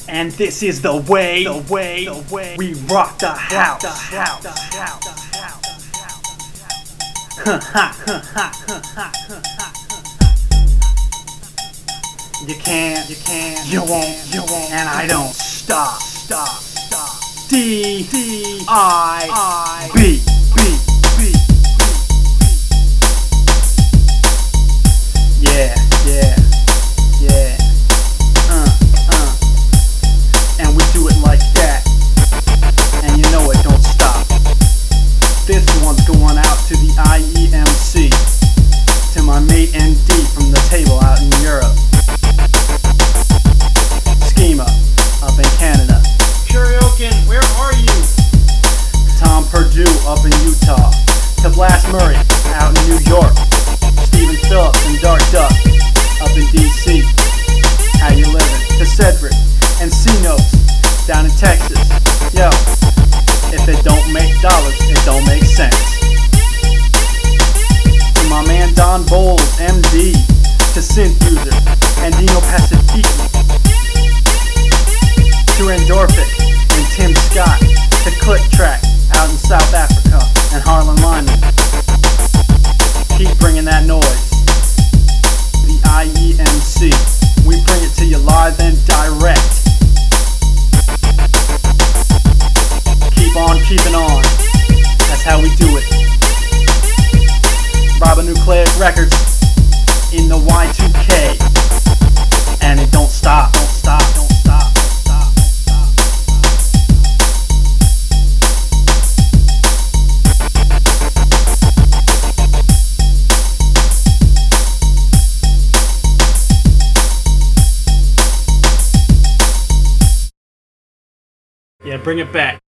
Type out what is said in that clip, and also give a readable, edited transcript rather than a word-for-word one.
And this is the way we rock the house. You can't, you won't, and I don't stop. D-I-B. Yeah. And we do it like that, and you know it don't stop. This one's going out to the IEMC, to my mate ND from the table out in Europe, Schema up in Canada, Karaoke, where are you? Tom Perdue up in Utah, to Blas Murray out in New York, Stephen Phillips and Dark Duck up in DC. How you living? To Cedric and C-Notes down in Texas. Yo, if it don't make dollars, it don't make sense. To my man Don Bowles, MD, to Synth User and Dino Pacifici, to Endorphic and Tim Scott, to Click Track out in South Africa and Harlan Lyman. Keep bringing that noise. The IEMC, we bring it to you live and direct. Keep on keeping on, that's how we do it. Ribonucleic Records in the Y2K, and it don't stop. Yeah, bring it back.